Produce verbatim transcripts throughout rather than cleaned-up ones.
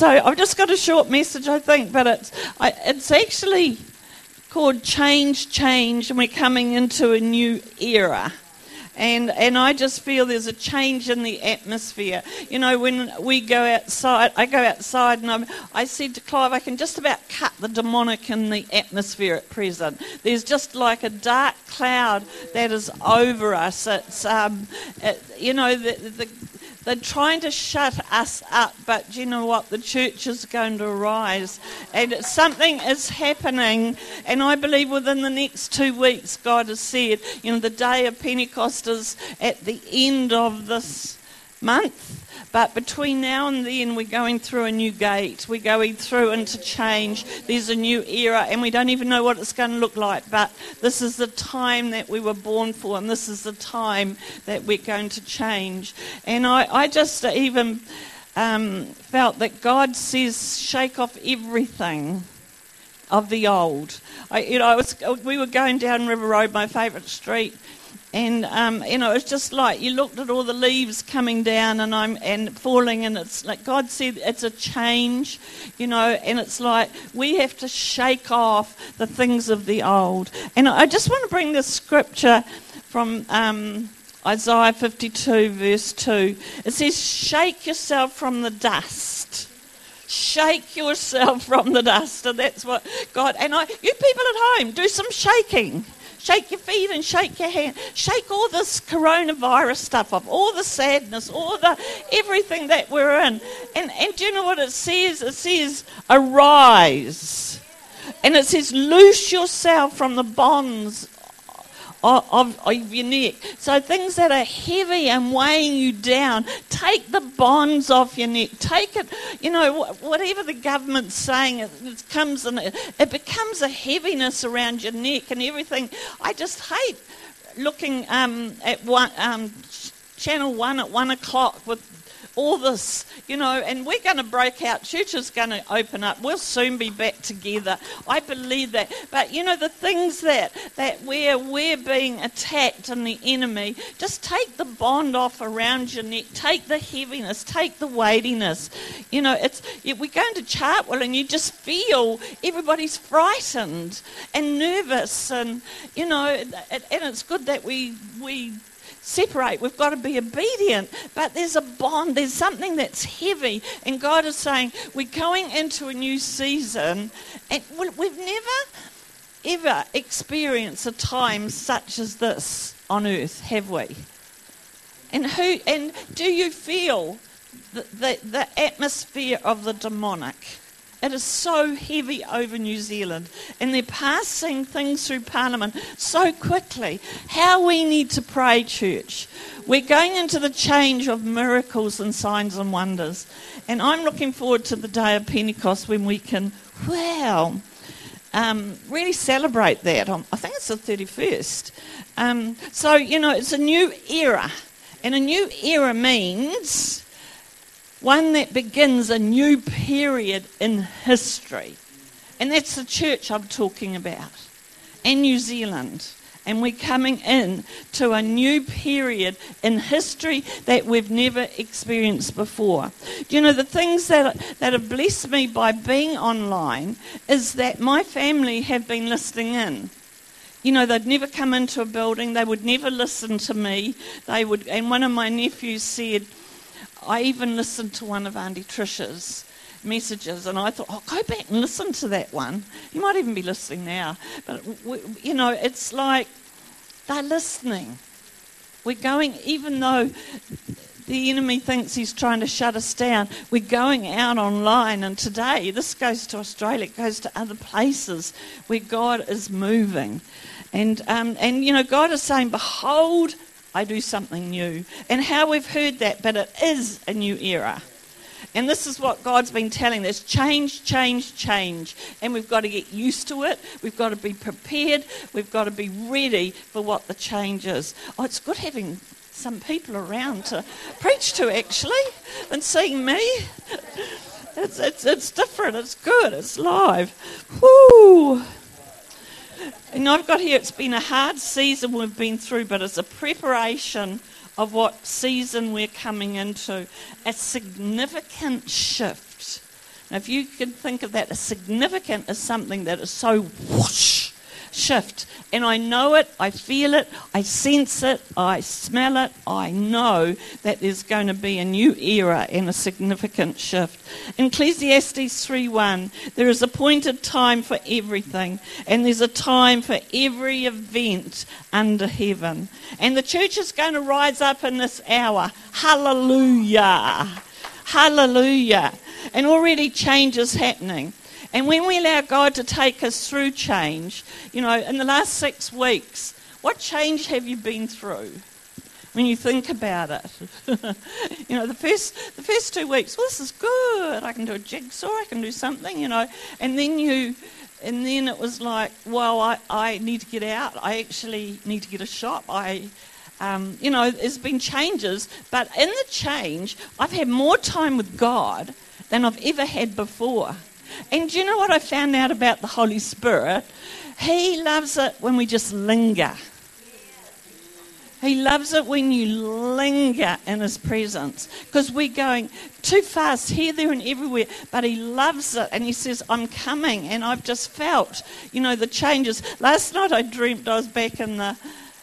So I've just got a short message, I think, but it's I, it's actually called Change, Change, and we're coming into a new era. And and I just feel there's a change in the atmosphere. You know, when we go outside, I go outside and I'm, I said to Clive, I can just about cut the demonic in the atmosphere at present. There's just like a dark cloud that is over us. It's, um, it, you know, the, the, they're trying to shut us up, but you know what? The church is going to rise. And something is happening, and I believe within the next two weeks, God has said, you know, the day of Pentecost is at the end of this month. But between now and then, we're going through a new gate. We're going through into change. There's a new era, and we don't even know what it's going to look like. But this is the time that we were born for, and this is the time that we're going to change. And I, I just even um, felt that God says, shake off everything of the old. I, you know, I was, we were going down River Road, my favourite street. And, um, you know, it's just like you looked at all the leaves coming down and I'm and falling, and it's like God said it's a change, you know, and it's like we have to shake off the things of the old. And I just want to bring this scripture from um, Isaiah fifty-two, verse two. It says, shake yourself from the dust. Shake yourself from the dust. And that's what God, and I, you people at home, do some shaking. Shake your feet and shake your hand. Shake all this coronavirus stuff off, all the sadness, all the everything that we're in. And, and do you know what it says? It says, arise. And it says, loose yourself from the bonds of, of, of your neck. So things that are heavy and weighing you down, take the bonds off your neck. Take it, you know, whatever the government's saying, it, it comes and it, it becomes a heaviness around your neck and everything. I just hate looking um, at one, um, Channel One at one o'clock with all this, you know, and we're going to break out. Church is going to open up. We'll soon be back together. I believe that. But, you know, the things that, that where we're being attacked and the enemy, just take the bond off around your neck. Take the heaviness. Take the weightiness. You know, it's we go into Chartwell and you just feel everybody's frightened and nervous. And, you know, and it's good that we we... separate. We've got to be obedient, but there's a bond, there's something that's heavy, and God is saying we're going into a new season, and we've never ever experienced a time such as this on earth, have we? And who and do you feel the, the, the atmosphere of the demonic? It is so heavy over New Zealand, and they're passing things through Parliament so quickly. How we need to pray, church. We're going into the change of miracles and signs and wonders, and I'm looking forward to the day of Pentecost when we can, wow, um, really celebrate that. I think it's the thirty-first. Um, so, you know, it's a new era, and a new era means one that begins a new period in history. And that's the church I'm talking about. And New Zealand. And we're coming in to a new period in history that we've never experienced before. Do you know, the things that, that have blessed me by being online is that my family have been listening in. You know, they'd never come into a building. They would never listen to me. They would, and one of my nephews said, I even listened to one of Auntie Trisha's messages, and I thought, oh, go back and listen to that one. You might even be listening now. But, you know, it's like they're listening. We're going, even though the enemy thinks he's trying to shut us down, we're going out online, and today, this goes to Australia, it goes to other places where God is moving. And, um, and you know, God is saying, behold, I do something new. And how we've heard that, but it is a new era. And this is what God's been telling us. Change, change, change. And we've got to get used to it. We've got to be prepared. We've got to be ready for what the change is. Oh, it's good having some people around to preach to, actually, than seeing me. It's, it's, it's different. It's good. It's live. Woo! And I've got here, it's been a hard season we've been through, but it's a preparation of what season we're coming into. A significant shift. Now, if you can think of that as significant as something that is so whoosh, shift. And I know it, I feel it, I sense it, I smell it, I know that there's going to be a new era and a significant shift. In Ecclesiastes three one, there is appointed time for everything, and there's a time for every event under heaven. And the church is going to rise up in this hour. Hallelujah. Hallelujah. And already change is happening. And when we allow God to take us through change, you know, in the last six weeks, what change have you been through? When you think about it, you know, the first the first two weeks, well, this is good. I can do a jigsaw, I can do something, you know, and then you, and then it was like, well, I, I need to get out. I actually need to get a shop. I, um, you know, there's been changes, but in the change, I've had more time with God than I've ever had before. And do you know what I found out about the Holy Spirit? He loves it when we just linger. He loves it when you linger in his presence. Because we're going too fast here, there and everywhere. But he loves it. And he says, I'm coming. And I've just felt, you know, the changes. Last night I dreamt I was back in the,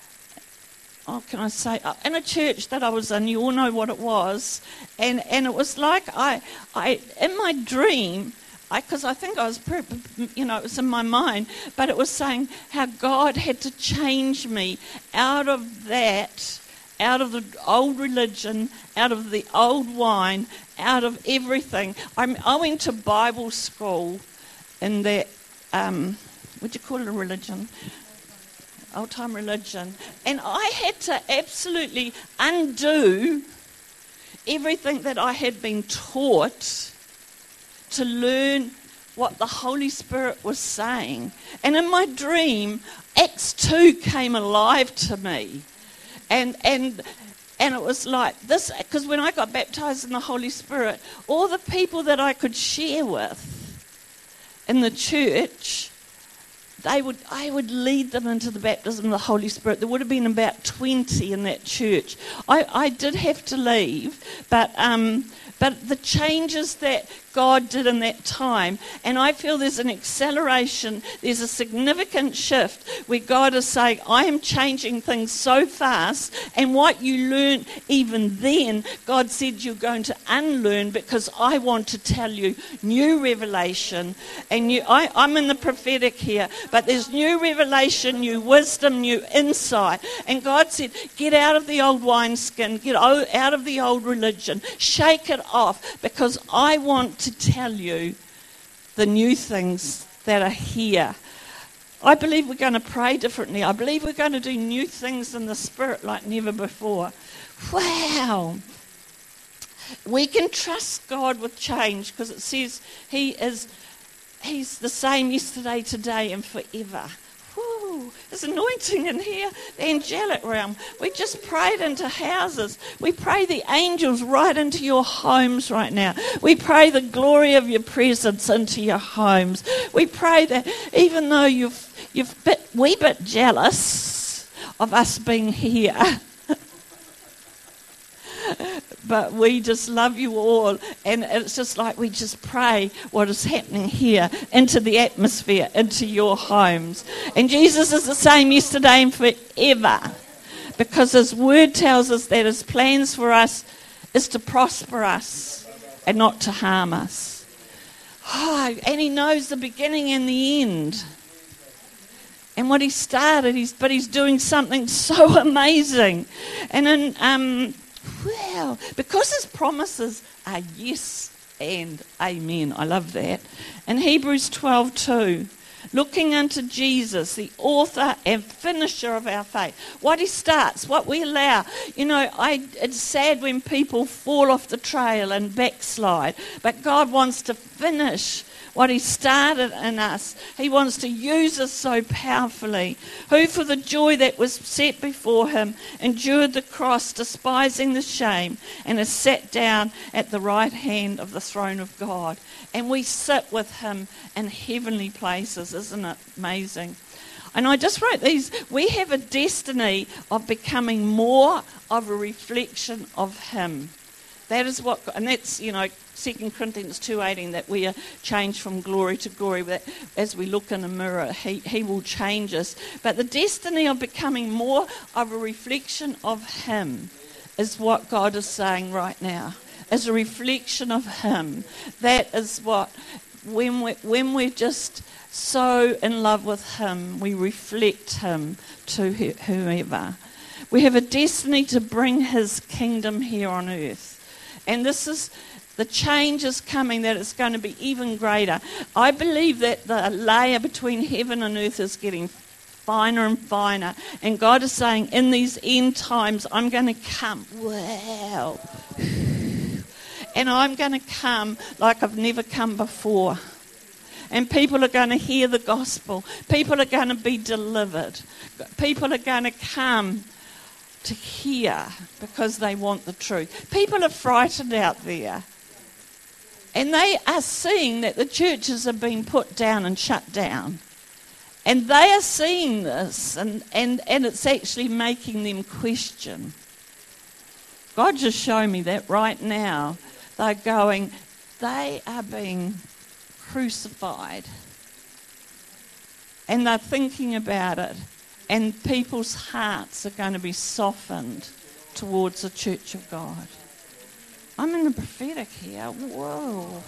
oh, can I say, in a church that I was in. You all know what it was. And, and it was like I, I, in my dream, because I, I think I was, you know, it was in my mind, but it was saying how God had to change me out of that, out of the old religion, out of the old wine, out of everything. I, I went to Bible school in that, um, what do you call it, a religion? Old-time religion. And I had to absolutely undo everything that I had been taught to learn what the Holy Spirit was saying. And in my dream, Acts two came alive to me. And and and it was like this, because when I got baptized in the Holy Spirit, all the people that I could share with in the church, they would I would lead them into the baptism of the Holy Spirit. There would have been about twenty in that church. I, I did have to leave, but um, but the changes that God did in that time, and I feel there's an acceleration, there's a significant shift where God is saying, I am changing things so fast, and what you learned even then, God said you're going to unlearn, because I want to tell you new revelation. And new, I, I'm in the prophetic here, but there's new revelation, new wisdom, new insight. And God said, get out of the old wineskin, get out of the old religion, shake it off, because I want to tell you the new things that are here. I believe we're going to pray differently. I believe we're going to do new things in the Spirit like never before. Wow. We can trust God with change, because it says he is he's the same yesterday, today and forever. Woo, there's anointing in here, the angelic realm. We just prayed into houses. We pray the angels right into your homes right now. We pray the glory of your presence into your homes. We pray that even though you've you've bit wee bit jealous of us being here, but we just love you all, and it's just like we just pray what is happening here into the atmosphere, into your homes. And Jesus is the same yesterday and forever, because his word tells us that his plans for us is to prosper us and not to harm us. Oh, and he knows the beginning and the end. And what he started, he's, but he's doing something so amazing. And in... Um, Wow, because his promises are yes and amen. I love that. In Hebrews twelve two, looking unto Jesus, the author and finisher of our faith. What he starts, what we allow. You know, I, it's sad when people fall off the trail and backslide, but God wants to finish what he started in us. He wants to use us so powerfully. Who for the joy that was set before him endured the cross, despising the shame, and is sat down at the right hand of the throne of God. And we sit with him in heavenly places. Isn't it amazing? And I just wrote these. We have a destiny of becoming more of a reflection of him. That is what, and that's, you know, Second Corinthians two eighteen, that we are changed from glory to glory, that as we look in a mirror, he, he will change us. But the destiny of becoming more of a reflection of him is what God is saying right now. As a reflection of him. That is what, when we when we're just so in love with him, we reflect him to whoever. We have a destiny to bring his kingdom here on earth. And this is, the change is coming, that it's going to be even greater. I believe that the layer between heaven and earth is getting finer and finer. And God is saying, in these end times, I'm going to come. Wow. And I'm going to come like I've never come before. And people are going to hear the gospel. People are going to be delivered. People are going to come to hear because they want the truth. People are frightened out there. And they are seeing that the churches are being put down and shut down. And they are seeing this, and, and, and it's actually making them question. God just showed me that right now. They're going, they are being crucified. And they're thinking about it. And people's hearts are going to be softened towards the church of God. I'm in the prophetic here. Whoa.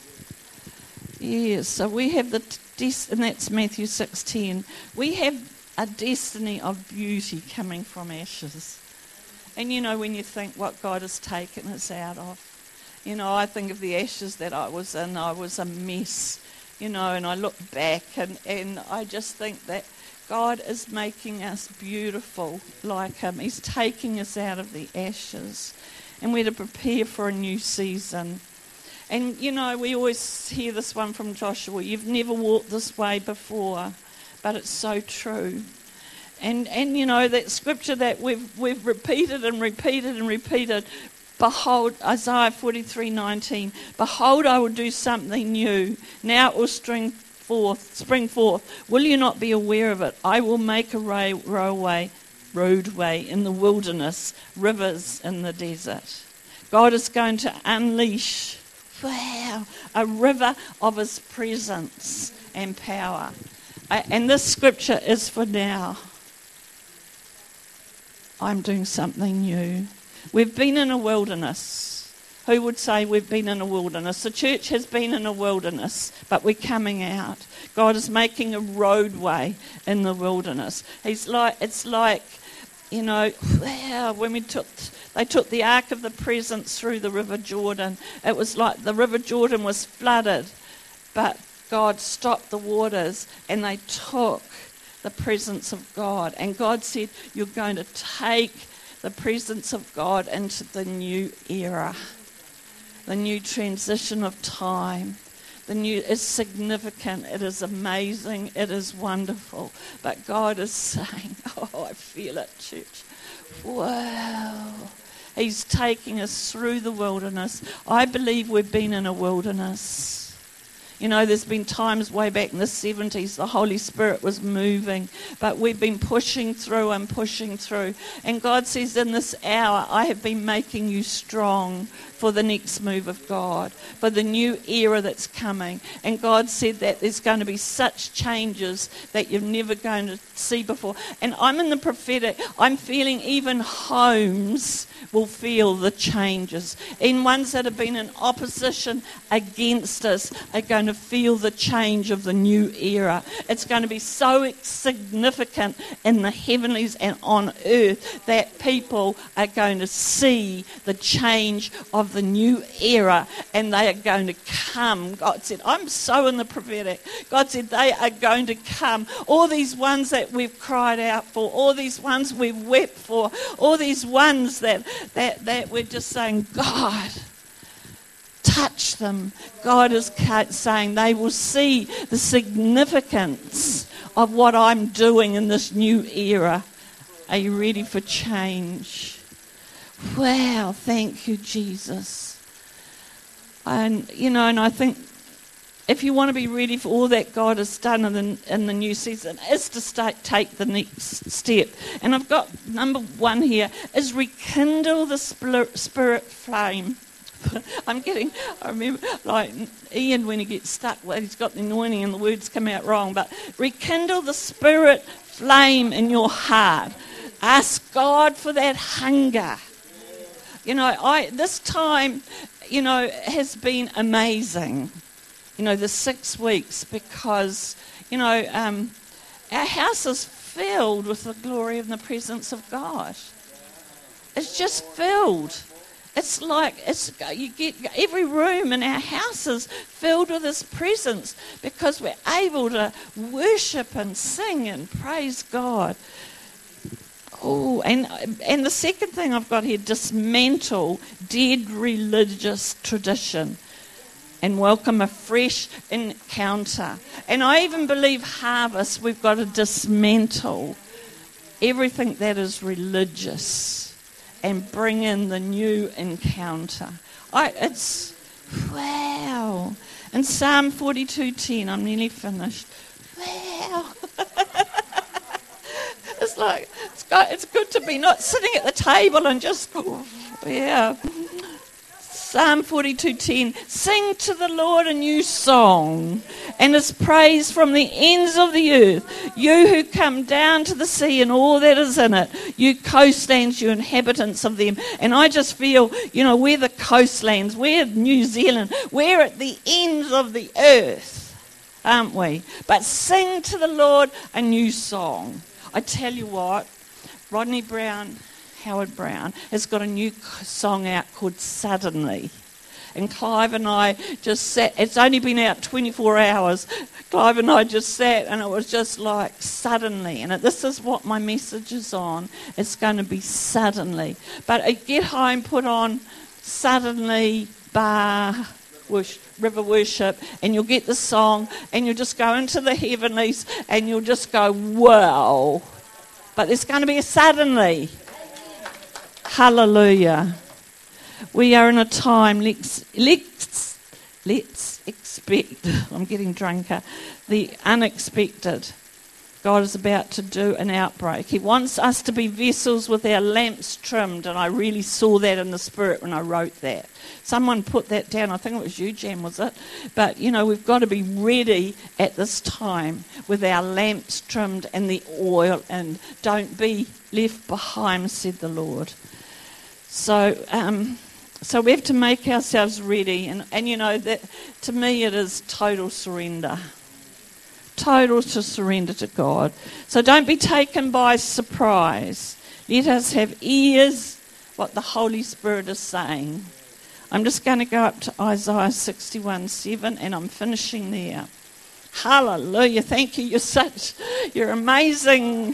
Yes, so we have the, des- and that's Matthew six ten. We have a destiny of beauty coming from ashes. And you know, when you think what God has taken us out of, you know, I think of the ashes that I was in. I was a mess, you know, and I look back and, and I just think that God is making us beautiful like him. He's taking us out of the ashes. And we're to prepare for a new season. And, you know, we always hear this one from Joshua. You've never walked this way before. But it's so true. And, and you know, that scripture that we've we've repeated and repeated and repeated. Behold, Isaiah forty-three nineteen. Behold, I will do something new. Now it will spring forth. Spring forth. Will you not be aware of it? I will make a ray, roadway, roadway in the wilderness, rivers in the desert. God is going to unleash, wow, a river of his presence and power. And this scripture is for now. I'm doing something new. We've been in a wilderness. Who would say we've been in a wilderness? The church has been in a wilderness, but we're coming out. God is making a roadway in the wilderness. He's like, it's like, you know, wow, when we took, they took the Ark of the Presence through the River Jordan. It was like the River Jordan was flooded, but God stopped the waters and they took the presence of God. And God said, you're going to take the presence of God into the new era, the new transition of time. The new is significant, it is amazing, it is wonderful. But God is saying, oh, I feel it, church. Wow. He's taking us through the wilderness. I believe we've been in a wilderness. You know, there's been times way back in the seventies, the Holy Spirit was moving, but we've been pushing through and pushing through. And God says in this hour, I have been making you strong for the next move of God, for the new era that's coming. And God said that there's going to be such changes that you're never going to see before. And I'm in the prophetic, I'm feeling even homes will feel the changes. And ones that have been in opposition against us are going to feel the change of the new era. It's going to be so significant in the heavenlies and on earth that people are going to see the change of the new era, and they are going to come. God said, I'm so in the prophetic. God said they are going to come. All these ones that we've cried out for, all these ones we've wept for, all these ones that that, that we're just saying, God, touch them. God is saying they will see the significance of what I'm doing in this new era. Are you ready for change? Wow, thank you, Jesus. And, you know, and I think if you want to be ready for all that God has done in the, in the new season, is to start, take the next step. And I've got number one here, is rekindle the spirit, spirit flame. I'm getting, I remember, like Ian, when he gets stuck, well, he's got the anointing and the words come out wrong, but rekindle the spirit flame in your heart. Ask God for that hunger. You know, I this time, you know, has been amazing, you know, the six weeks, because, you know, um, our house is filled with the glory and the presence of God. It's just filled. It's like, it's you get every room in our house is filled with His presence, because we're able to worship and sing and praise God. Oh, and and the second thing I've got here, dismantle dead religious tradition and welcome a fresh encounter. And I even believe harvest, we've got to dismantle everything that is religious and bring in the new encounter. I, it's, wow. In Psalm forty-two ten, I'm nearly finished. Wow. It's like, it's, got, it's good to be not sitting at the table and just, yeah. Psalm forty-two ten, sing to the Lord a new song and His praise from the ends of the earth. You who come down to the sea and all that is in it, you coastlands, you inhabitants of them. And I just feel, you know, we're the coastlands, we're New Zealand, we're at the ends of the earth, aren't we? But sing to the Lord a new song. I tell you what, Rodney Brown, Howard Brown, has got a new song out called Suddenly. And Clive and I just sat, it's only been out twenty-four hours. Clive and I just sat and it was just like suddenly. And this is what my message is on. It's going to be suddenly. But I get home, put on Suddenly Bar Worship, River Worship, and you'll get the song and you'll just go into the heavenlies and you'll just go, wow. But there's going to be a suddenly. Hallelujah. We are in a time, let's, let's, let's expect, I'm getting drunker, the unexpected. God is about to do an outbreak. He wants us to be vessels with our lamps trimmed, and I really saw that in the spirit when I wrote that. Someone put that down, I think it was you, Jan, was it? But, you know, we've got to be ready at this time with our lamps trimmed and the oil, and don't be left behind, said the Lord. So, um, so we have to make ourselves ready, and, and you know, that to me it is total surrender. Total to surrender to God. So don't be taken by surprise. Let us have ears what the Holy Spirit is saying. I'm just going to go up to Isaiah sixty-one seven, and I'm finishing there. Hallelujah. Thank you. You're such, you're amazing.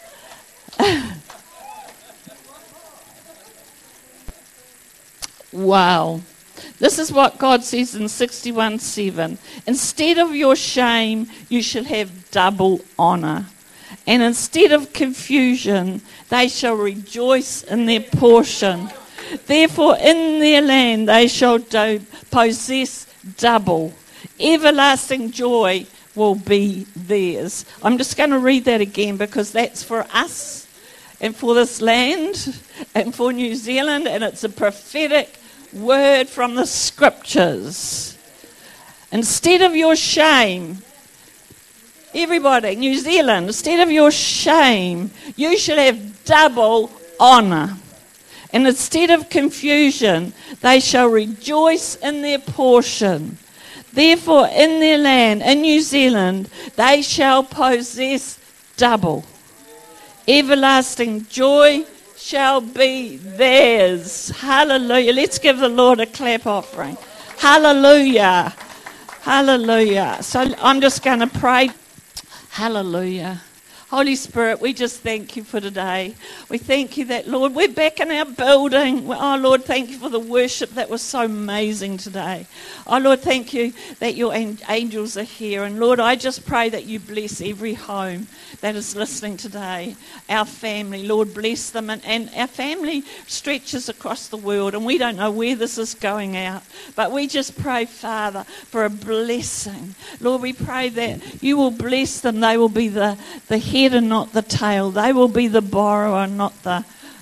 Wow. This is what God says in sixty-one seven. Instead of your shame, you shall have double honour. And instead of confusion, they shall rejoice in their portion. Therefore, in their land they shall do, possess double. Everlasting joy will be theirs. I'm just going to read that again, because that's for us and for this land and for New Zealand, and it's a prophetic word from the scriptures. Instead of your shame, everybody, New Zealand, instead of your shame, you shall have double honour. And instead of confusion, they shall rejoice in their portion. Therefore, in their land, in New Zealand, they shall possess double. Everlasting joy shall be theirs. Hallelujah. Let's give the Lord a clap offering. Hallelujah. Hallelujah. So I'm just going to pray. Hallelujah. Holy Spirit, we just thank you for today. We thank you that, Lord, we're back in our building. Oh, Lord, thank you for the worship that was so amazing today. Oh, Lord, thank you that your angels are here. And, Lord, I just pray that you bless every home that is listening today. Our family, Lord, bless them. And, and our family stretches across the world, and we don't know where this is going out. But we just pray, Father, for a blessing. Lord, we pray that you will bless them. They will be the, the head and not the tail. They will be the borrower, not the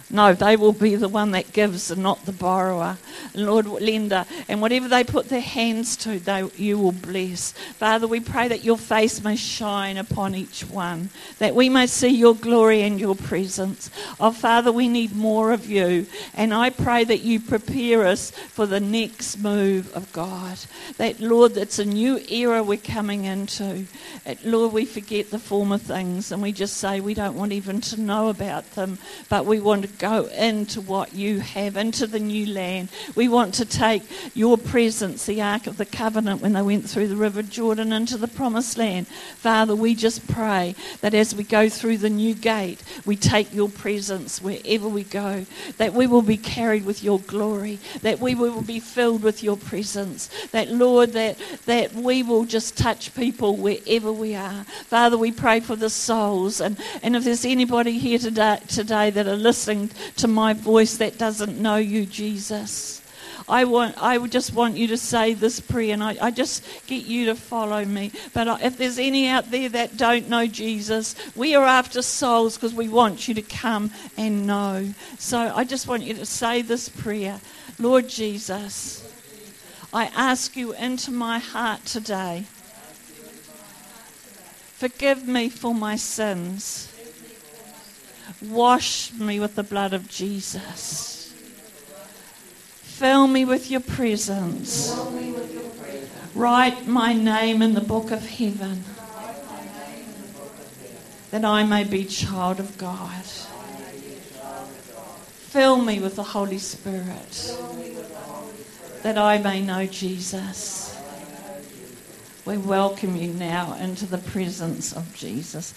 No, they will be the one that gives and not the borrower. Lord, lender. And whatever they put their hands to, they, you will bless. Father, we pray that your face may shine upon each one, that we may see your glory and your presence. Oh, Father, we need more of you. And I pray that you prepare us for the next move of God. That, Lord, it's a new era we're coming into. That, Lord, we forget the former things and we just say we don't want even to know about them, but we want to go into what you have, into the new land. We want to take your presence, the Ark of the Covenant, when they went through the River Jordan into the Promised Land. Father, we just pray that as we go through the new gate, we take your presence wherever we go, that we will be carried with your glory, that we will be filled with your presence, that, Lord, that, that we will just touch people wherever we are. Father, we pray for the souls, and, and if there's anybody here today, today that are listening to my voice that doesn't know you, Jesus, I want. I would just want you to say this prayer, and I, I just get you to follow me. But I, if there's any out there that don't know Jesus, we are after souls because we want you to come and know. So I just want you to say this prayer. Lord Jesus, I ask you into my heart today. Forgive me for my sins. Wash me with the blood of Jesus. Fill me with your presence. Write my name in the book of heaven, that I may be child of God. Fill me with the Holy Spirit, that I may know Jesus. We welcome you now into the presence of Jesus.